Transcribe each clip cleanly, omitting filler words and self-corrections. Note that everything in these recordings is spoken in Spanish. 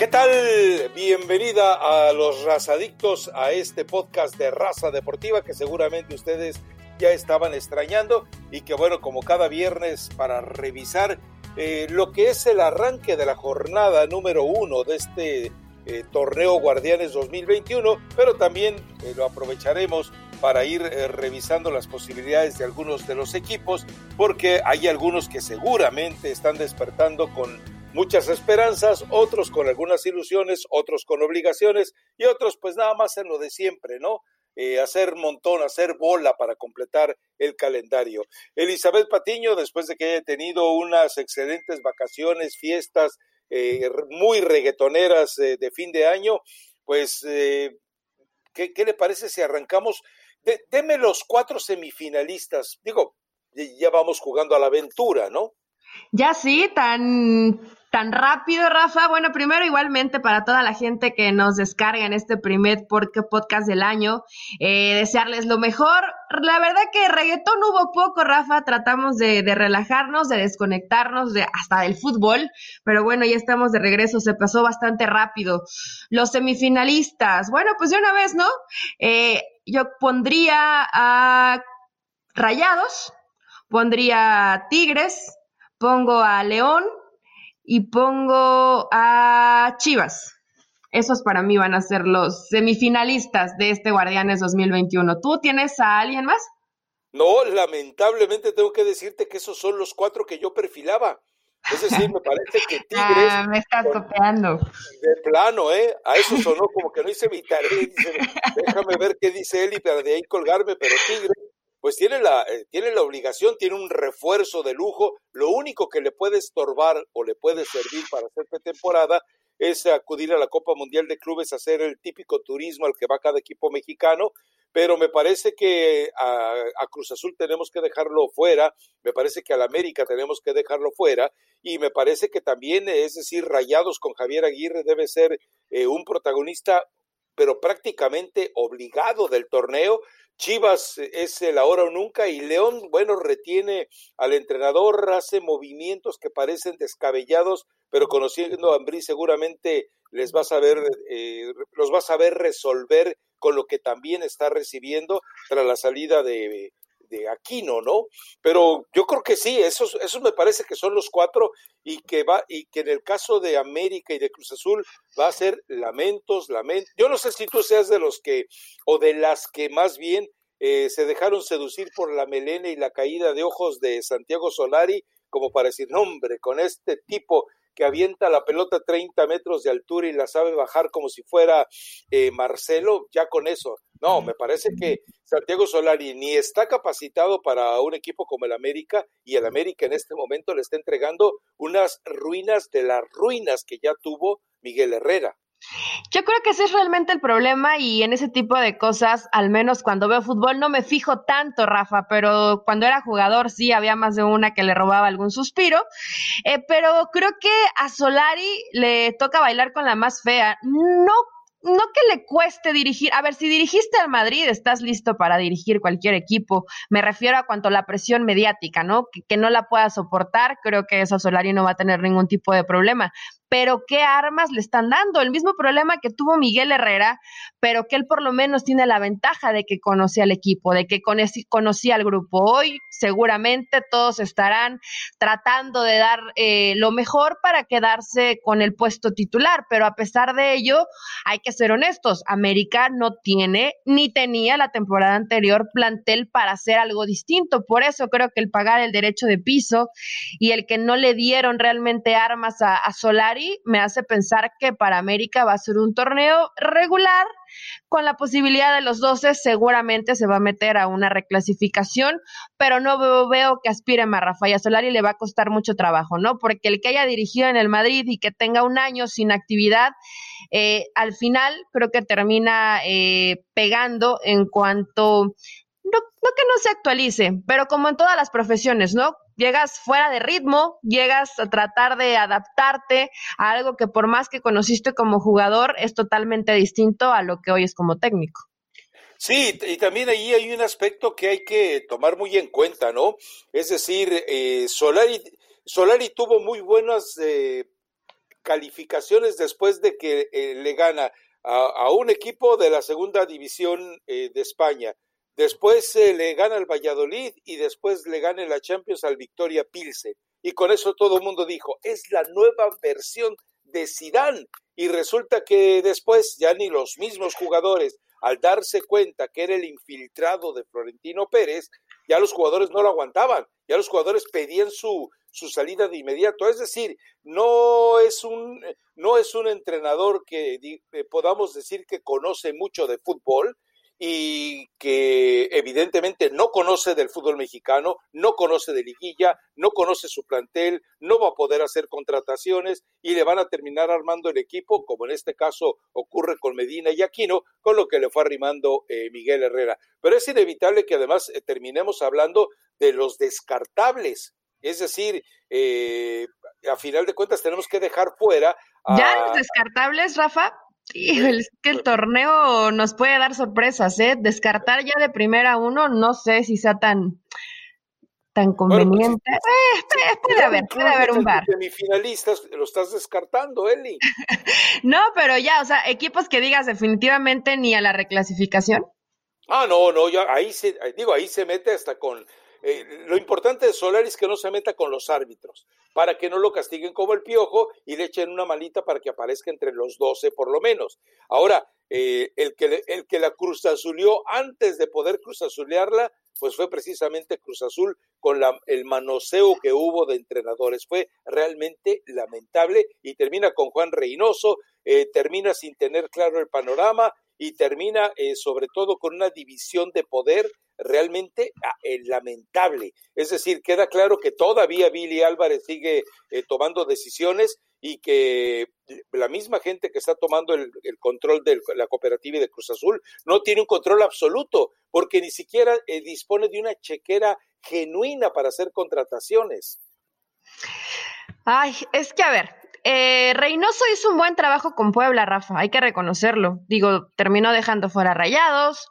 ¿Qué tal? Bienvenida a los razadictos a este podcast de Raza Deportiva que seguramente ustedes ya estaban extrañando y que bueno, como cada viernes para revisar lo que es el arranque de la jornada número 1 de este torneo Guardianes 2021, pero también lo aprovecharemos para ir revisando las posibilidades de algunos de los equipos, porque hay algunos que seguramente están despertando con muchas esperanzas, otros con algunas ilusiones, otros con obligaciones y otros pues nada más en lo de siempre, ¿no? Hacer montón, hacer bola para completar el calendario. Elizabeth Patiño, después de que haya tenido unas excelentes vacaciones, fiestas muy reggaetoneras de fin de año, pues ¿qué le parece si arrancamos? Deme los 4 semifinalistas. Digo, ya vamos jugando a la aventura, ¿no? Ya sí, tan rápido, Rafa. Bueno, primero igualmente para toda la gente que nos descarga en este primer podcast del año, desearles lo mejor. La verdad que reggaetón hubo poco, Rafa. Tratamos de relajarnos, de desconectarnos hasta del fútbol, pero bueno, ya estamos de regreso. Se pasó bastante rápido. Los semifinalistas, bueno, pues de una vez, ¿no? Yo pondría a Rayados, pondría a Tigres, pongo a León y pongo a Chivas. Esos para mí van a ser los semifinalistas de este Guardianes 2021. ¿Tú tienes a alguien más? No, lamentablemente tengo que decirte que esos son los 4 que yo perfilaba. Es decir, me parece que Tigres, Me estás copiando. de plano, a eso sonó como que no hice mi tarea, dice, déjame ver qué dice él y para de ahí colgarme, pero Tigres, pues tiene la obligación, tiene un refuerzo de lujo, lo único que le puede estorbar o le puede servir para hacer pretemporada es acudir a la Copa Mundial de Clubes, hacer el típico turismo al que va cada equipo mexicano, pero me parece que a Cruz Azul tenemos que dejarlo fuera, me parece que al América tenemos que dejarlo fuera, y me parece que también, es decir, Rayados con Javier Aguirre debe ser un protagonista, pero prácticamente obligado del torneo. Chivas es el ahora o nunca, y León, bueno, retiene al entrenador, hace movimientos que parecen descabellados, pero conociendo a Ambriz seguramente los va a saber resolver con lo que también está recibiendo tras la salida de Aquino, ¿no? Pero yo creo que sí, esos me parece que son los 4 y que en el caso de América y de Cruz Azul va a ser lamentos. Yo no sé si tú seas de los que, o de las que más bien se dejaron seducir por la melena y la caída de ojos de Santiago Solari, como para decir, no hombre, con este tipo que avienta la pelota 30 metros de altura y la sabe bajar como si fuera Marcelo, ya con eso. No, me parece que Santiago Solari ni está capacitado para un equipo como el América, y el América en este momento le está entregando unas ruinas de las ruinas que ya tuvo Miguel Herrera. Yo creo que ese es realmente el problema y en ese tipo de cosas, al menos cuando veo fútbol, no me fijo tanto, Rafa, pero cuando era jugador sí había más de una que le robaba algún suspiro, pero creo que a Solari le toca bailar con la más fea. No que le cueste dirigir. A ver, si dirigiste al Madrid, estás listo para dirigir cualquier equipo. Me refiero a cuanto a la presión mediática, ¿no? Que no la pueda soportar. Creo que eso Solari no va a tener ningún tipo de problema. Pero ¿qué armas le están dando? El mismo problema que tuvo Miguel Herrera, pero que él por lo menos tiene la ventaja de que conocía al equipo, de que conocía al grupo. Hoy seguramente todos estarán tratando de dar lo mejor para quedarse con el puesto titular, pero a pesar de ello, hay que ser honestos, América no tiene ni tenía la temporada anterior plantel para hacer algo distinto, por eso creo que el pagar el derecho de piso y el que no le dieron realmente armas a Solari me hace pensar que para América va a ser un torneo regular, con la posibilidad de los 12 seguramente se va a meter a una reclasificación, pero no veo que aspire más. Rafael Solari le va a costar mucho trabajo, ¿no? Porque el que haya dirigido en el Madrid y que tenga un año sin actividad, al final creo que termina pegando en cuanto, no que no se actualice, pero como en todas las profesiones, ¿no? Llegas fuera de ritmo, llegas a tratar de adaptarte a algo que por más que conociste como jugador es totalmente distinto a lo que hoy es como técnico. Sí, y también ahí hay un aspecto que hay que tomar muy en cuenta, ¿no? Es decir, Solari tuvo muy buenas calificaciones después de que le gana a un equipo de la segunda división de España. Después le gana al Valladolid y después le gana en la Champions al Victoria Pilsen. Y con eso todo el mundo dijo, es la nueva versión de Zidane. Y resulta que después ya ni los mismos jugadores, al darse cuenta que era el infiltrado de Florentino Pérez, ya los jugadores no lo aguantaban, ya los jugadores pedían su salida de inmediato. Es decir, no es un entrenador que podamos decir que conoce mucho de fútbol y que evidentemente no conoce del fútbol mexicano, no conoce de liguilla, no conoce su plantel, no va a poder hacer contrataciones y le van a terminar armando el equipo, como en este caso ocurre con Medina y Aquino, con lo que le fue arrimando Miguel Herrera. Pero es inevitable que además terminemos hablando de los descartables, es decir, a final de cuentas tenemos que dejar fuera ¿Ya los descartables, Rafa? Híjole, es que el torneo nos puede dar sorpresas, ¿eh? Descartar ya de primera uno, no sé si sea tan conveniente. Bueno, pues, puede haber un bar. Semifinalistas, lo estás descartando, Eli. No, pero ya, o sea, equipos que digas definitivamente ni a la reclasificación. No, ya ahí se mete hasta con lo importante de Solari es que no se meta con los árbitros, para que no lo castiguen como el Piojo y le echen una manita para que aparezca entre los 12 por lo menos. Ahora, el que la cruzazuleó antes de poder cruzazulearla, pues fue precisamente Cruz Azul con el manoseo que hubo de entrenadores. Fue realmente lamentable y termina con Juan Reynoso, termina sin tener claro el panorama y termina sobre todo con una división de poder realmente lamentable. Es decir, queda claro que todavía Billy Álvarez sigue tomando decisiones y que la misma gente que está tomando el control de la cooperativa y de Cruz Azul no tiene un control absoluto, porque ni siquiera dispone de una chequera genuina para hacer contrataciones. Ay, es que a ver, Reynoso hizo un buen trabajo con Puebla, Rafa, hay que reconocerlo. Digo, terminó dejando fuera a Rayados,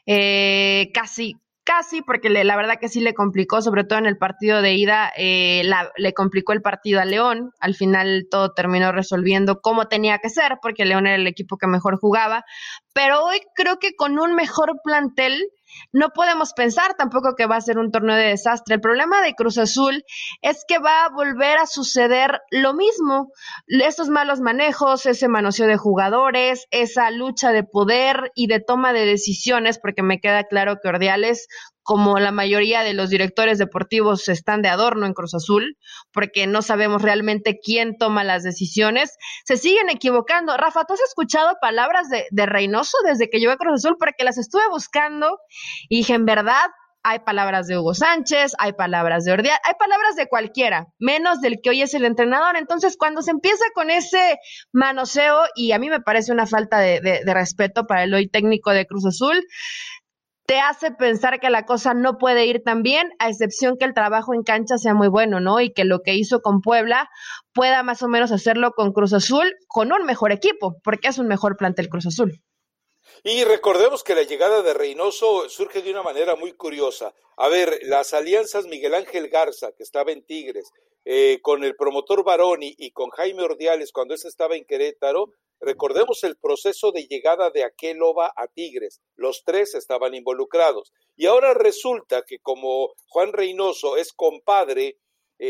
casi, porque la verdad que sí le complicó, sobre todo en el partido de ida, le complicó el partido a León. Al final todo terminó resolviendo como tenía que ser, porque León era el equipo que mejor jugaba. Pero hoy creo que con un mejor plantel no podemos pensar tampoco que va a ser un torneo de desastre. El problema de Cruz Azul es que va a volver a suceder lo mismo. Esos malos manejos, ese manoseo de jugadores, esa lucha de poder y de toma de decisiones, porque me queda claro que Ordiales, como la mayoría de los directores deportivos, están de adorno en Cruz Azul, porque no sabemos realmente quién toma las decisiones, se siguen equivocando. Rafa, ¿tú has escuchado palabras de Reynoso desde que llegó a Cruz Azul? Porque las estuve buscando y dije, en verdad, hay palabras de Hugo Sánchez, hay palabras de Ordiales, hay palabras de cualquiera, menos del que hoy es el entrenador. Entonces, cuando se empieza con ese manoseo, y a mí me parece una falta de respeto para el hoy técnico de Cruz Azul, te hace pensar que la cosa no puede ir tan bien, a excepción que el trabajo en cancha sea muy bueno, ¿no? Y que lo que hizo con Puebla pueda más o menos hacerlo con Cruz Azul, con un mejor equipo, porque es un mejor plantel Cruz Azul. Y recordemos que la llegada de Reynoso surge de una manera muy curiosa. A ver, las alianzas Miguel Ángel Garza, que estaba en Tigres, con el promotor Baroni y con Jaime Ordiales cuando ese estaba en Querétaro, recordemos el proceso de llegada de Aquéloba a Tigres. Los tres estaban involucrados. Y ahora resulta que como Juan Reynoso es compadre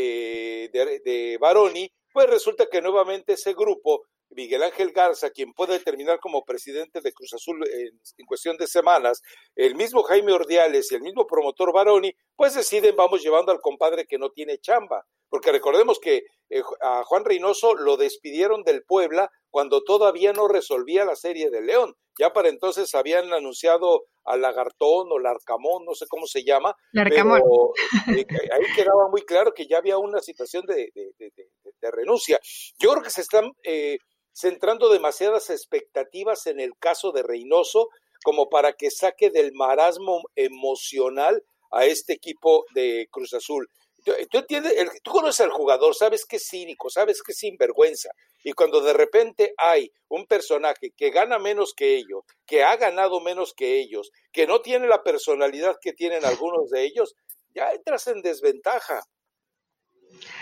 de Baroni, pues resulta que nuevamente ese grupo Miguel Ángel Garza, quien puede terminar como presidente de Cruz Azul en cuestión de semanas, el mismo Jaime Ordiales y el mismo promotor Baroni, pues deciden, vamos llevando al compadre que no tiene chamba, porque recordemos que a Juan Reynoso lo despidieron del Puebla cuando todavía no resolvía la serie de León. Ya para entonces habían anunciado al Lagartón o Larcamón, no sé cómo se llama, Larcamón. pero ahí quedaba muy claro que ya había una situación de renuncia. Yo creo que se están centrando demasiadas expectativas en el caso de Reynoso como para que saque del marasmo emocional a este equipo de Cruz Azul. Tú entiendes, tú conoces al jugador, sabes que es cínico, sabes que es sinvergüenza, y cuando de repente hay un personaje que gana menos que ellos, que ha ganado menos que ellos, que no tiene la personalidad que tienen algunos de ellos, ya entras en desventaja.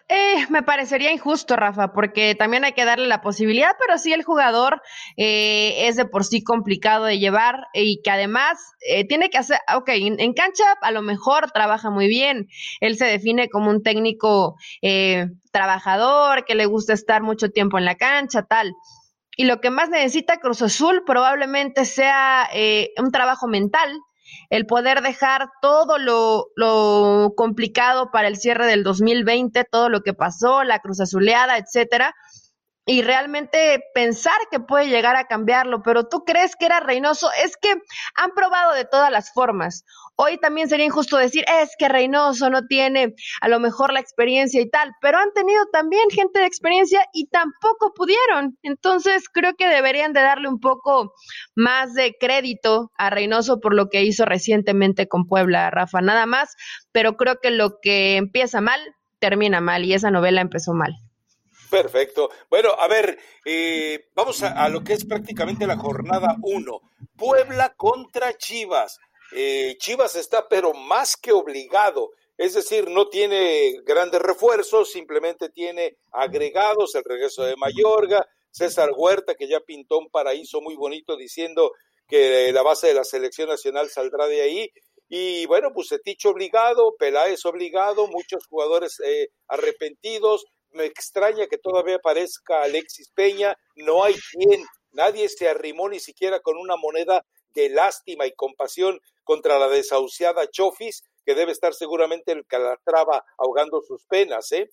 Me parecería injusto, Rafa, porque también hay que darle la posibilidad, pero sí el jugador es de por sí complicado de llevar y que además tiene que hacer, ok, en cancha a lo mejor trabaja muy bien, él se define como un técnico trabajador, que le gusta estar mucho tiempo en la cancha, tal. Y lo que más necesita Cruz Azul probablemente sea un trabajo mental, el poder dejar todo lo complicado para el cierre del 2020, todo lo que pasó, la Cruz Azuleada, etcétera, y realmente pensar que puede llegar a cambiarlo, pero ¿tú crees que era Reynoso? Es que han probado de todas las formas. Hoy también sería injusto decir, es que Reynoso no tiene a lo mejor la experiencia y tal, pero han tenido también gente de experiencia y tampoco pudieron. Entonces creo que deberían de darle un poco más de crédito a Reynoso por lo que hizo recientemente con Puebla, Rafa, nada más, pero creo que lo que empieza mal, termina mal y esa novela empezó mal. Perfecto. Bueno, a ver, vamos a lo que es prácticamente la jornada 1. Puebla contra Chivas. Chivas está pero más que obligado, es decir, no tiene grandes refuerzos, simplemente tiene agregados, el regreso de Mayorga, César Huerta, que ya pintó un paraíso muy bonito diciendo que la base de la selección nacional saldrá de ahí. Y bueno, Bucetich obligado, Peláez obligado, muchos jugadores arrepentidos. Me extraña que todavía aparezca Alexis Peña, no hay quien, nadie se arrimó ni siquiera con una moneda de lástima y compasión contra la desahuciada Chofis, que debe estar seguramente en Calatrava ahogando sus penas, ¿eh?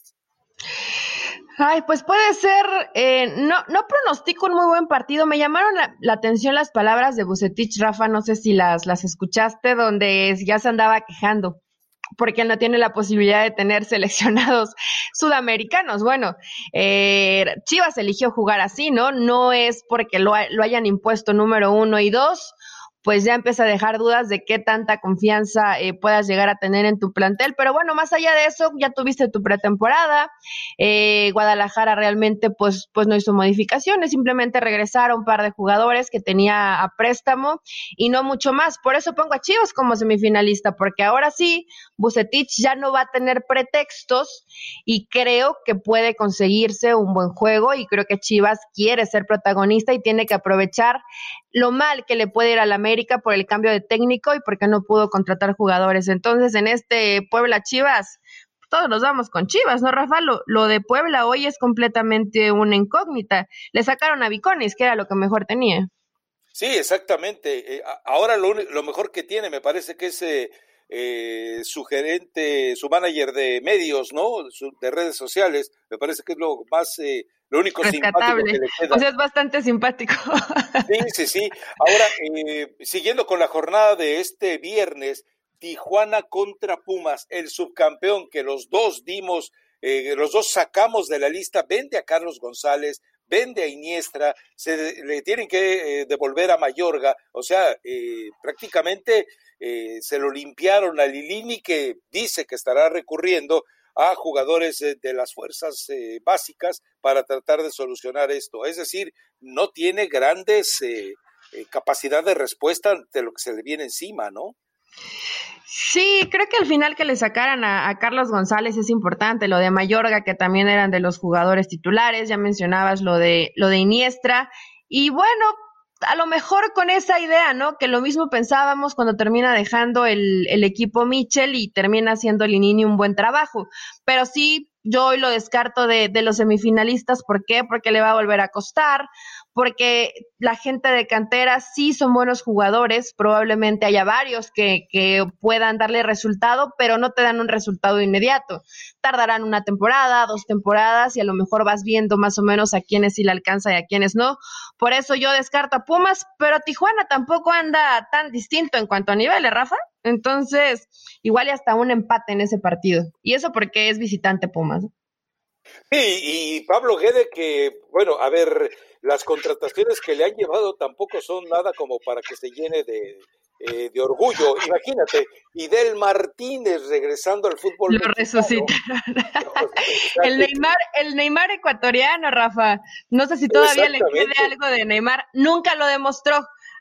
Ay, pues puede ser, no pronostico un muy buen partido. Me llamaron la atención las palabras de Bucetich, Rafa, no sé si las escuchaste, donde ya se andaba quejando porque él no tiene la posibilidad de tener seleccionados sudamericanos. Bueno, Chivas eligió jugar así, ¿no? No es porque lo hayan impuesto número 1 y 2, pues ya empieza a dejar dudas de qué tanta confianza puedas llegar a tener en tu plantel. Pero bueno, más allá de eso, ya tuviste tu pretemporada. Guadalajara realmente pues no hizo modificaciones, simplemente regresaron un par de jugadores que tenía a préstamo y no mucho más. Por eso pongo a Chivas como semifinalista, porque ahora sí, Bucetich ya no va a tener pretextos y creo que puede conseguirse un buen juego y creo que Chivas quiere ser protagonista y tiene que aprovechar lo mal que le puede ir a la América por el cambio de técnico y porque no pudo contratar jugadores. Entonces, en este Puebla Chivas, todos nos vamos con Chivas, ¿no, Rafa? Lo de Puebla hoy es completamente una incógnita. Le sacaron a Viconis, que era lo que mejor tenía. Sí, exactamente. Ahora lo mejor que tiene, me parece que es su gerente, su manager de medios, ¿no? De redes sociales, me parece que es lo más, lo único simpático Rescatable. que le O queda. sea, es bastante simpático. Sí, sí, sí. Ahora, siguiendo con la jornada de este viernes, Tijuana contra Pumas, el subcampeón que los dos dimos, los dos sacamos de la lista, vende a Carlos González, vende a Iniestra, le tienen que devolver a Mayorga, o sea, prácticamente se lo limpiaron a Lilini, que dice que estará recurriendo a jugadores de las fuerzas básicas para tratar de solucionar esto. Es decir, no tiene grandes capacidad de respuesta ante lo que se le viene encima, ¿no? Sí, creo que al final que le sacaran a Carlos González es importante, lo de Mayorga, que también eran de los jugadores titulares, ya mencionabas lo de Iniestra, y bueno, a lo mejor con esa idea, ¿no? Que lo mismo pensábamos cuando termina dejando el equipo Michel y termina haciendo Linini un buen trabajo, pero sí, yo hoy lo descarto de los semifinalistas, ¿por qué? Porque le va a volver a costar, porque la gente de cantera sí son buenos jugadores, probablemente haya varios que puedan darle resultado, pero no te dan un resultado inmediato. Tardarán una temporada, 2 temporadas y a lo mejor vas viendo más o menos a quiénes sí le alcanza y a quiénes no. Por eso yo descarto a Pumas, pero Tijuana tampoco anda tan distinto en cuanto a niveles, Rafa. Entonces, igual y hasta un empate en ese partido. Y eso porque es visitante Pumas. Sí, y Pablo Guede, que, bueno, a ver, las contrataciones que le han llevado tampoco son nada como para que se llene de orgullo. Imagínate, Fidel Martínez regresando al fútbol Lo mexicano. resucitaron. No, o sea, El Neymar ecuatoriano, Rafa. No sé si todavía le quede exactamente. algo de Neymar. Nunca lo demostró.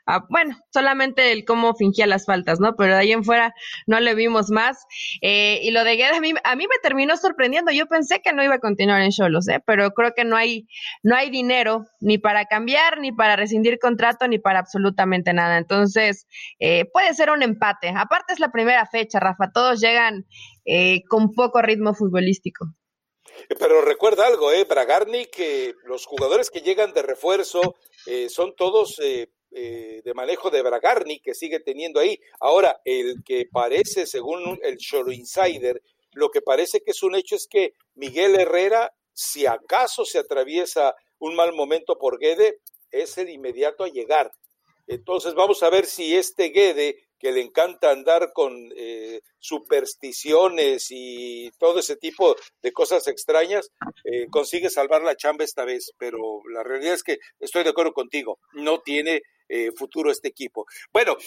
Bueno, solamente el cómo fingía las faltas, ¿no? Pero de ahí en fuera no le vimos más. Y lo de Guedes a mí me terminó sorprendiendo. Yo pensé que no iba a continuar en Xolos, pero creo que no hay dinero ni para cambiar, ni para rescindir contrato, ni para absolutamente nada. Entonces, puede ser un empate. Aparte es la primera fecha, Rafa. Todos llegan con poco ritmo futbolístico. Pero recuerda algo, Bragarnik, que los jugadores que llegan de refuerzo son todos de manejo de Bragarnik, que sigue teniendo ahí. Ahora, el que parece, según el Cholo Insider, lo que parece que es un hecho es que Miguel Herrera, si acaso se atraviesa un mal momento por Guede, es el inmediato a llegar. Entonces vamos a ver si este Guede, que le encanta andar con supersticiones y todo ese tipo de cosas extrañas, consigue salvar la chamba esta vez, pero la realidad es que estoy de acuerdo contigo, no tiene futuro este equipo. Bueno,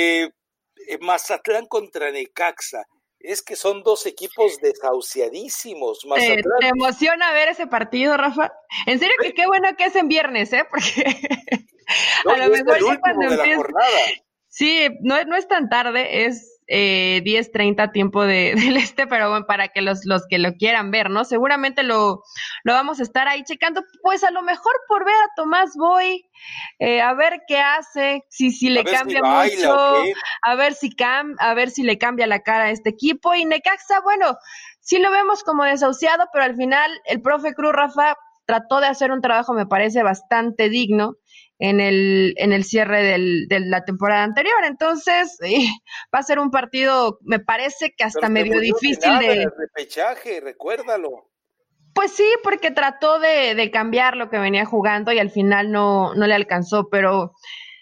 Mazatlán contra Necaxa, es que son dos equipos desahuciadísimos. ¿Te emociona ver ese partido, Rafa? En serio que qué bueno que es en viernes, porque no, a lo mejor es el último de la jornada. Sí, no es tan tarde, es 10:30 tiempo del este, pero bueno, para que los que lo quieran ver, ¿no? Seguramente lo vamos a estar ahí checando, pues a lo mejor por ver a Tomás Boy, a ver qué hace, si le cambia mucho, a ver si le cambia la cara a este equipo. Y Necaxa, bueno, sí lo vemos como desahuciado, pero al final el profe Cruz, Rafa, trató de hacer un trabajo, me parece, bastante digno en el cierre de la temporada anterior. Entonces, va a ser un partido, me parece que hasta medio difícil de... El repechaje, recuérdalo. Pues sí, porque trató de cambiar lo que venía jugando y al final no le alcanzó, pero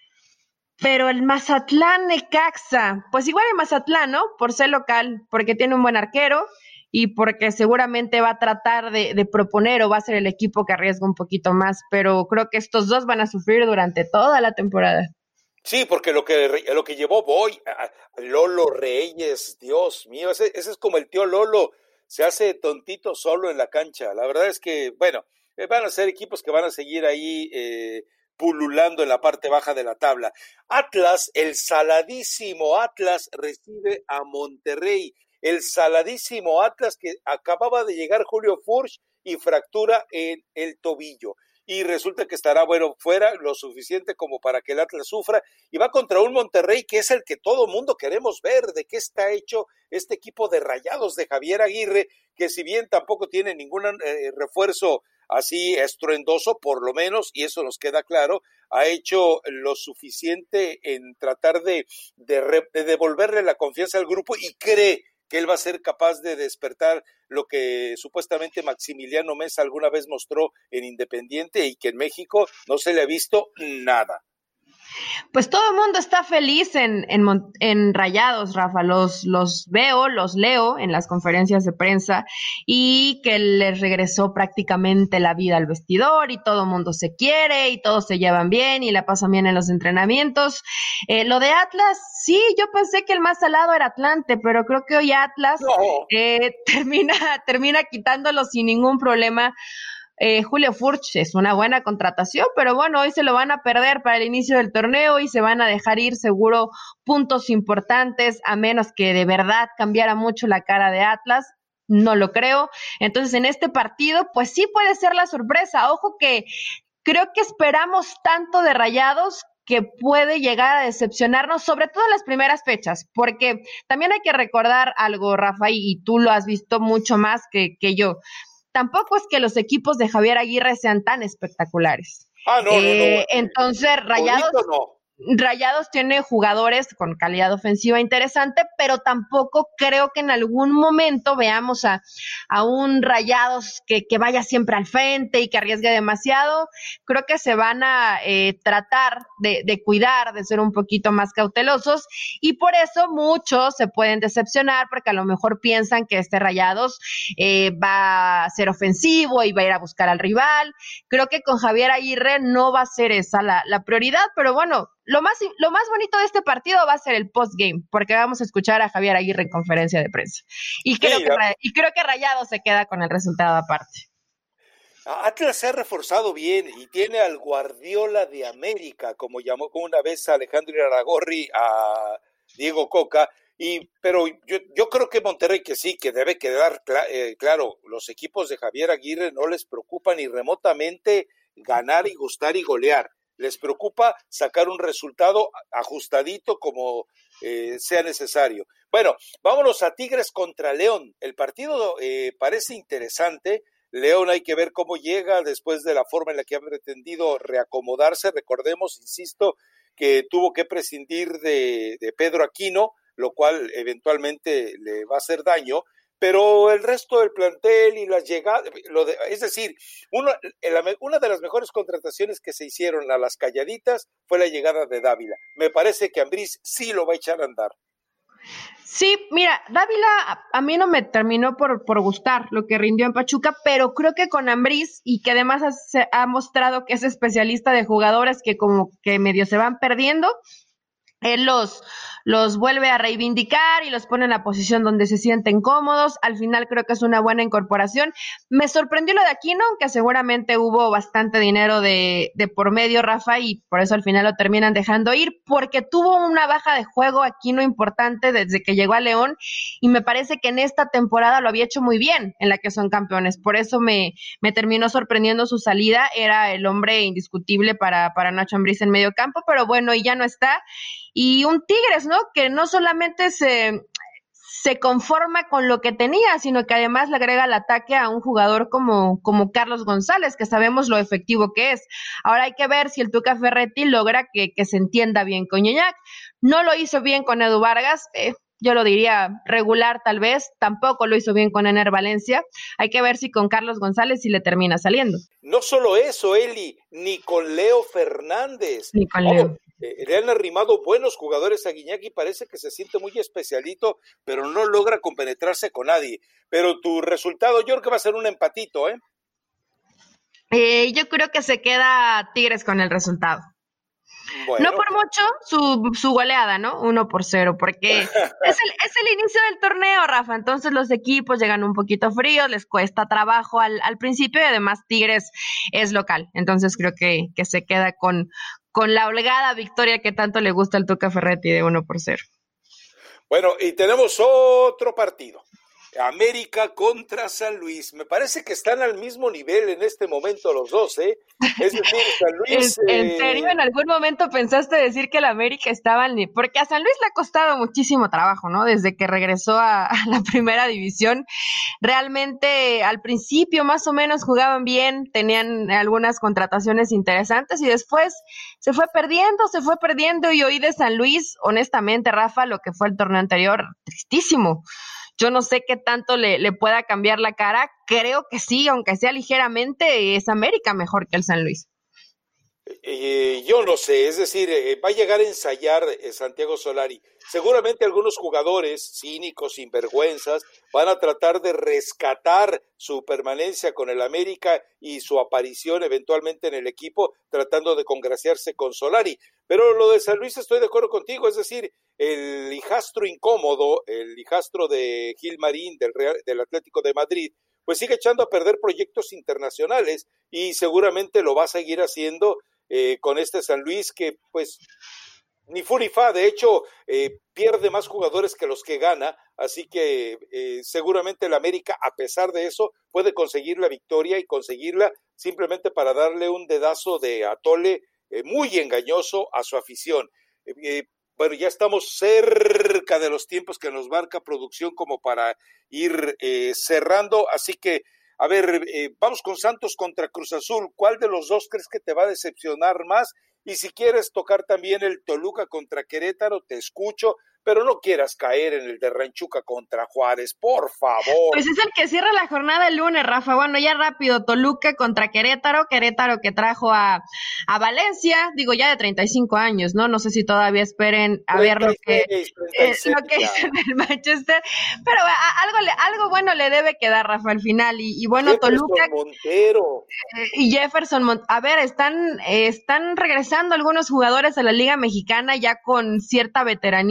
el Mazatlán Necaxa, pues igual el Mazatlán, ¿no? Por ser local, porque tiene un buen arquero y porque seguramente va a tratar de proponer o va a ser el equipo que arriesga un poquito más, pero creo que estos dos van a sufrir durante toda la temporada. Sí, porque lo que llevó Boy, Lolo Reyes, Dios mío, ese es como el tío Lolo, se hace tontito solo en la cancha. La verdad es que, bueno, van a ser equipos que van a seguir ahí pululando en la parte baja de la tabla. Atlas, el saladísimo Atlas, recibe a Monterrey. El saladísimo Atlas que acababa de llegar Julio Furch y fractura en el tobillo. Y resulta que estará, bueno, fuera lo suficiente como para que el Atlas sufra, y va contra un Monterrey que es el que todo mundo queremos ver, de qué está hecho este equipo de Rayados de Javier Aguirre, que si bien tampoco tiene ningún refuerzo así estruendoso, por lo menos, y eso nos queda claro, ha hecho lo suficiente en tratar de devolverle la confianza al grupo y cree que él va a ser capaz de despertar lo que supuestamente Maximiliano Mesa alguna vez mostró en Independiente y que en México no se le ha visto nada. Pues todo el mundo está feliz en Rayados, Rafa. Los veo, los leo en las conferencias de prensa y que les regresó prácticamente la vida al vestidor y todo el mundo se quiere y todos se llevan bien y la pasan bien en los entrenamientos. Lo de Atlas, sí, yo pensé que el más salado era Atlante, pero creo que hoy Atlas termina quitándolo sin ningún problema. Julio Furch es una buena contratación, pero bueno, hoy se lo van a perder para el inicio del torneo y se van a dejar ir seguro puntos importantes, a menos que de verdad cambiara mucho la cara de Atlas. No lo creo. Entonces, en este partido, pues sí puede ser la sorpresa. Ojo que creo que esperamos tanto de Rayados que puede llegar a decepcionarnos, sobre todo en las primeras fechas, porque también hay que recordar algo, Rafa, y tú lo has visto mucho más que yo. Tampoco es que los equipos de Javier Aguirre sean tan espectaculares. No. Entonces, Rayados tiene jugadores con calidad ofensiva interesante, pero tampoco creo que en algún momento veamos a un Rayados que vaya siempre al frente y que arriesgue demasiado. Creo que se van a tratar de cuidar, de ser un poquito más cautelosos, y por eso muchos se pueden decepcionar porque a lo mejor piensan que este Rayados va a ser ofensivo y va a ir a buscar al rival. Creo que con Javier Aguirre no va a ser esa la prioridad, pero bueno, lo más bonito de este partido va a ser el postgame, porque vamos a escuchar a Javier Aguirre en conferencia de prensa. Y creo que Rayados se queda con el resultado aparte. Atlas se ha reforzado bien y tiene al Guardiola de América, como llamó una vez a Alejandro Iraragorri a Diego Coca, pero yo creo que Monterrey que sí, que debe quedar claro, los equipos de Javier Aguirre no les preocupa ni remotamente ganar y gustar y golear, les preocupa sacar un resultado ajustadito como sea necesario. Bueno, vámonos a Tigres contra León, el partido parece interesante. León hay que ver cómo llega después de la forma en la que ha pretendido reacomodarse. Recordemos, insisto, que tuvo que prescindir de Pedro Aquino, lo cual eventualmente le va a hacer daño, pero el resto del plantel y las llegadas, es decir, una de las mejores contrataciones que se hicieron a las calladitas fue la llegada de Dávila. Me parece que Ambriz sí lo va a echar a andar. Sí, mira, Dávila a mí no me terminó por gustar lo que rindió en Pachuca, pero creo que con Ambriz y que además ha mostrado que es especialista de jugadores que como que medio se van perdiendo, él los vuelve a reivindicar y los pone en la posición donde se sienten cómodos. Al final creo que es una buena incorporación. Me sorprendió lo de Aquino, aunque seguramente hubo bastante dinero de por medio, Rafa, y por eso al final lo terminan dejando ir, porque tuvo una baja de juego Aquino importante desde que llegó a León, y me parece que en esta temporada lo había hecho muy bien en la que son campeones. Por eso me terminó sorprendiendo su salida. Era el hombre indiscutible para Nacho Ambriz en medio campo, pero bueno, y ya no está. Y un Tigres, ¿no? Que no solamente se conforma con lo que tenía, sino que además le agrega el ataque a un jugador como Carlos González, que sabemos lo efectivo que es. Ahora hay que ver si el Tuca Ferretti logra que se entienda bien con Gignac. No lo hizo bien con Edu Vargas, yo lo diría regular tal vez, tampoco lo hizo bien con Ener Valencia. Hay que ver si con Carlos González sí le termina saliendo. No solo eso, Eli, ni con Leo Fernández. Ni con Leo. Le han arrimado buenos jugadores a Gignac y parece que se siente muy especialito, pero no logra compenetrarse con nadie. Pero tu resultado, yo creo que va a ser un empatito, ¿eh? Yo creo que se queda Tigres con el resultado. Bueno, no por mucho su goleada, ¿no? 1-0, porque es el inicio del torneo, Rafa. Entonces los equipos llegan un poquito fríos, les cuesta trabajo al principio y además Tigres es local. Entonces creo que se queda con la holgada victoria que tanto le gusta al Tuca Ferretti de 1-0. Bueno, y tenemos otro partido. América contra San Luis. Me parece que están al mismo nivel en este momento los dos, ¿eh? Es decir, San Luis... ¿En serio? ¿En algún momento pensaste decir que el América estaba al nivel? Porque a San Luis le ha costado muchísimo trabajo, ¿no? Desde que regresó a la primera división. Realmente al principio más o menos jugaban bien, tenían algunas contrataciones interesantes y después se fue perdiendo y hoy de San Luis, honestamente, Rafa, lo que fue el torneo anterior, tristísimo. Yo no sé qué tanto le pueda cambiar la cara. Creo que sí, aunque sea ligeramente, es América mejor que el San Luis. Yo no sé, es decir, va a llegar a ensayar Santiago Solari. Seguramente algunos jugadores cínicos, sinvergüenzas, van a tratar de rescatar su permanencia con el América y su aparición eventualmente en el equipo, tratando de congraciarse con Solari. Pero lo de San Luis estoy de acuerdo contigo, es decir, el hijastro incómodo, el hijastro de Gil Marín del Atlético de Madrid, pues sigue echando a perder proyectos internacionales y seguramente lo va a seguir haciendo con este San Luis que pues ni fu ni fa, de hecho pierde más jugadores que los que gana, así que seguramente el América a pesar de eso puede conseguir la victoria y conseguirla simplemente para darle un dedazo de atole muy engañoso a su afición. Bueno, ya estamos cerca de los tiempos que nos marca producción como para ir cerrando, así que, a ver, vamos con Santos contra Cruz Azul. ¿Cuál de los dos crees que te va a decepcionar más? Y si quieres tocar también el Toluca contra Querétaro, te escucho, pero no quieras caer en el de Ranchuca contra Juárez, por favor. Pues es el que cierra la jornada el lunes, Rafa. Bueno, ya rápido, Toluca contra Querétaro que trajo a Valencia, digo ya de 35 años, ¿no? No sé si todavía esperen a 36, ver lo que hizo en el Manchester, pero algo bueno le debe quedar, Rafa, al final. Y bueno, Jefferson Toluca Montero. Y Jefferson Montero. A ver, están regresando algunos jugadores a la Liga Mexicana ya con cierta veteranía. Yo no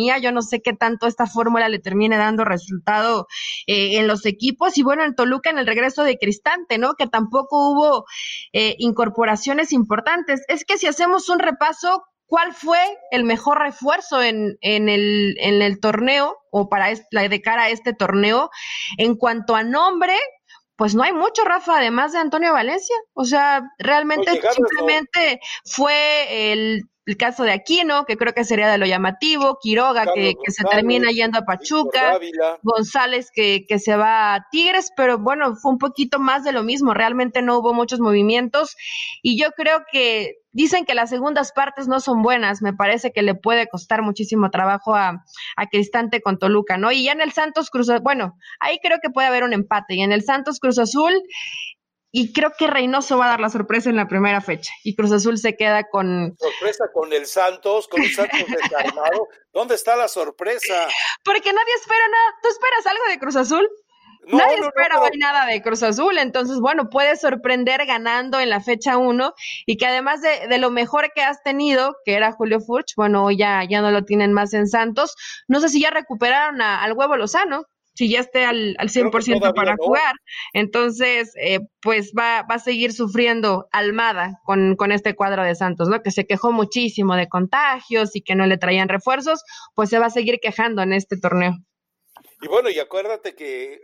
sé qué tanto esta fórmula le termine dando resultado en los equipos. Y bueno, en Toluca, en el regreso de Cristante, ¿no? Que tampoco hubo incorporaciones importantes. Es que si hacemos un repaso, ¿cuál fue el mejor refuerzo en el torneo o de cara a este torneo? En cuanto a nombre, pues no hay mucho, Rafa, además de Antonio Valencia. O sea, realmente simplemente fue el caso de Aquino, que creo que sería de lo llamativo, Quiroga, que se termina yendo a Pachuca, González, que se va a Tigres, pero bueno, fue un poquito más de lo mismo, realmente no hubo muchos movimientos, y yo creo que dicen que las segundas partes no son buenas, me parece que le puede costar muchísimo trabajo a Cristante con Toluca, ¿no? Y ya en el Santos Cruz, bueno, ahí creo que puede haber un empate, y en el Santos Cruz Azul, y creo que Reynoso va a dar la sorpresa en la primera fecha, y Cruz Azul se queda con... Sorpresa con el Santos, con un Santos desarmado. ¿Dónde está la sorpresa? Porque nadie espera nada. ¿Tú esperas algo de Cruz Azul? Nadie espera hoy nada de Cruz Azul, entonces, bueno, puedes sorprender ganando en la fecha 1 y que además de lo mejor que has tenido, que era Julio Furch, bueno, hoy ya no lo tienen más en Santos, no sé si ya recuperaron al Huevo Lozano, si ya esté al 100% para jugar, entonces, pues va a seguir sufriendo Almada con este cuadro de Santos, ¿no? Que se quejó muchísimo de contagios y que no le traían refuerzos, pues se va a seguir quejando en este torneo. Y bueno, y acuérdate que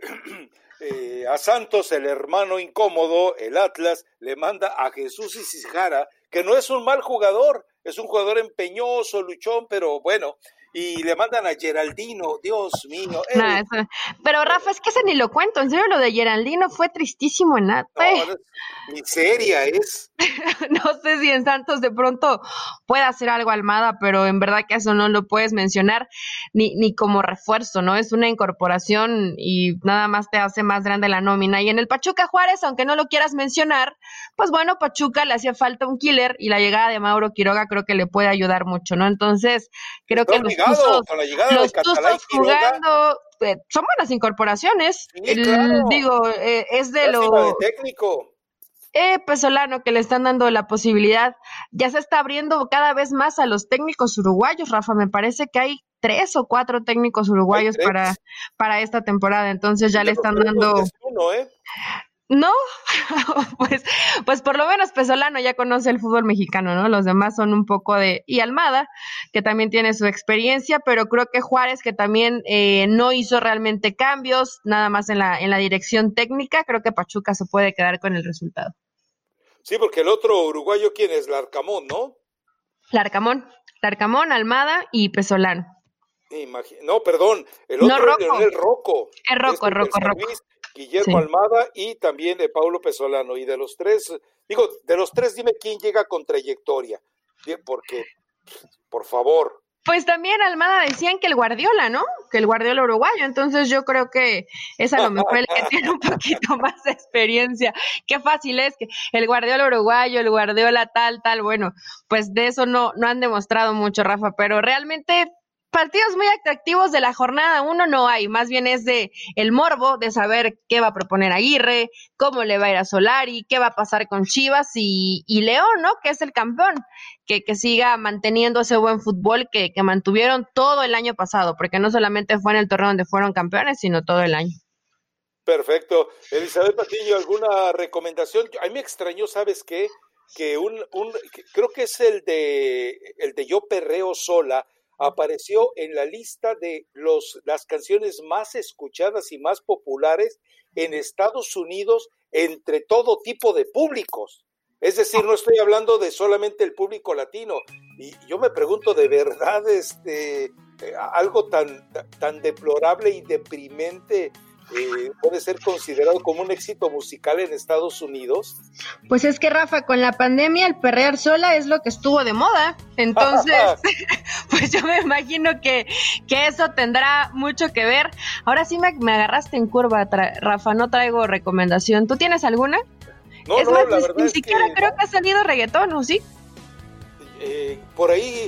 a Santos, el hermano incómodo, el Atlas, le manda a Jesús Isijara, que no es un mal jugador, es un jugador empeñoso, luchón, pero bueno, y le mandan a Geraldino, Dios mío. Pero Rafa, es que ese ni lo cuento, en serio, lo de Geraldino fue tristísimo en Atlas. No, miseria es. No sé si en Santos de pronto pueda hacer algo Almada, pero en verdad que eso no lo puedes mencionar ni como refuerzo, ¿no? Es una incorporación y nada más te hace más grande la nómina. Y en el Pachuca Juárez, aunque no lo quieras mencionar, pues bueno, Pachuca le hacía falta un killer y la llegada de Mauro Quiroga creo que le puede ayudar mucho, ¿no? Entonces, creo que los Tuzos jugando son buenas incorporaciones. Sí, claro. Digo, es de lo... de técnico. Pesolano, que le están dando la posibilidad, ya se está abriendo cada vez más a los técnicos uruguayos, Rafa, me parece que hay 3 o 4 técnicos uruguayos para esta temporada, entonces ya le están dando... No, pues por lo menos Pesolano ya conoce el fútbol mexicano, ¿no? Los demás son un poco y Almada, que también tiene su experiencia, pero creo que Juárez, que también no hizo realmente cambios, nada más en la dirección técnica, creo que Pachuca se puede quedar con el resultado. Sí, porque el otro uruguayo, ¿quién es? Larcamón, ¿no? Larcamón, Almada y Pesolano. No, perdón, el otro no, es Leonel Rocco. Es Rocco. Guillermo Almada y también de Paulo Pesolano. Y de los tres, dime quién llega con trayectoria. Porque, por favor. Pues también Almada decían que el Guardiola, ¿no? Que el Guardiola uruguayo. Entonces yo creo que es a lo mejor el que tiene un poquito más de experiencia. Qué fácil es que el Guardiola uruguayo, el Guardiola tal. Bueno, pues de eso no han demostrado mucho, Rafa. Pero realmente... partidos muy atractivos de la jornada 1 no hay, más bien es de el morbo de saber qué va a proponer Aguirre, cómo le va a ir a Solari, qué va a pasar con Chivas y León, ¿no? Que es el campeón, que siga manteniendo ese buen fútbol que mantuvieron todo el año pasado, porque no solamente fue en el torneo donde fueron campeones, sino todo el año. Perfecto. Elizabeth Patiño, ¿alguna recomendación? A mí me extrañó, ¿sabes qué? Que creo que es el de Yo Perreo Sola, apareció en la lista de las canciones más escuchadas y más populares en Estados Unidos entre todo tipo de públicos. Es decir, no estoy hablando de solamente el público latino. Y yo me pregunto, ¿de verdad algo tan deplorable y deprimente puede ser considerado como un éxito musical en Estados Unidos? Pues es que, Rafa, con la pandemia el perrear sola es lo que estuvo de moda, entonces pues yo me imagino que eso tendrá mucho que ver. Ahora sí me agarraste en curva, Rafa, no traigo recomendación. ¿Tú tienes alguna? No, es más, la verdad ni siquiera creo que ha salido reggaetón, ¿o sí? Por ahí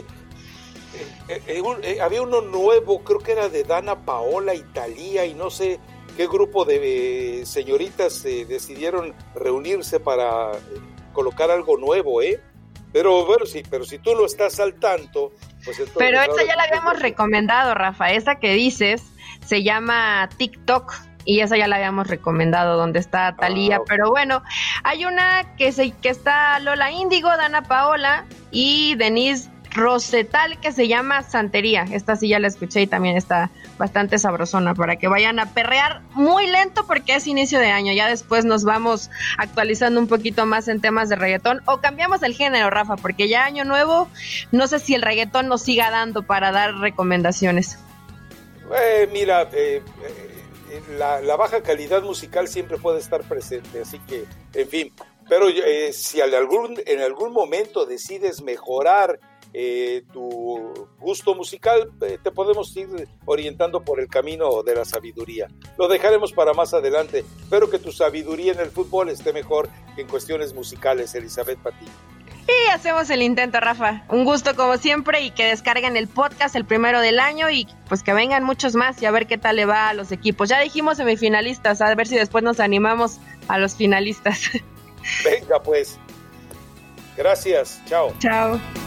había uno nuevo, creo que era de Dana Paola y Thalía, y no sé qué grupo de señoritas decidieron reunirse para colocar algo nuevo, Pero si tú no estás al tanto, Pues entonces, pero esa ya la habíamos recomendado, Rafa. Esa que dices se llama TikTok y esa ya la habíamos recomendado, donde está Thalía. Okay. Pero bueno, hay una que está Lola Índigo, Dana Paola y Denise Rosetal, que se llama Santería. Esta sí ya la escuché y también está bastante sabrosona para que vayan a perrear muy lento porque es inicio de año. Ya después nos vamos actualizando un poquito más en temas de reggaetón o cambiamos el género, Rafa, porque ya año nuevo, no sé si el reggaetón nos siga dando para dar recomendaciones. Mira, la baja calidad musical siempre puede estar presente, así que, en fin, pero si en algún momento decides mejorar tu gusto musical, te podemos ir orientando por el camino de la sabiduría. Lo dejaremos para más adelante. Espero que tu sabiduría en el fútbol esté mejor que en cuestiones musicales, Elizabeth Patiño. Y hacemos el intento, Rafa. Un gusto como siempre y que descarguen el podcast el primero del año y pues que vengan muchos más y a ver qué tal le va a los equipos. Ya dijimos semifinalistas, a ver si después nos animamos a los finalistas. Venga pues. Gracias. Chao. Chao.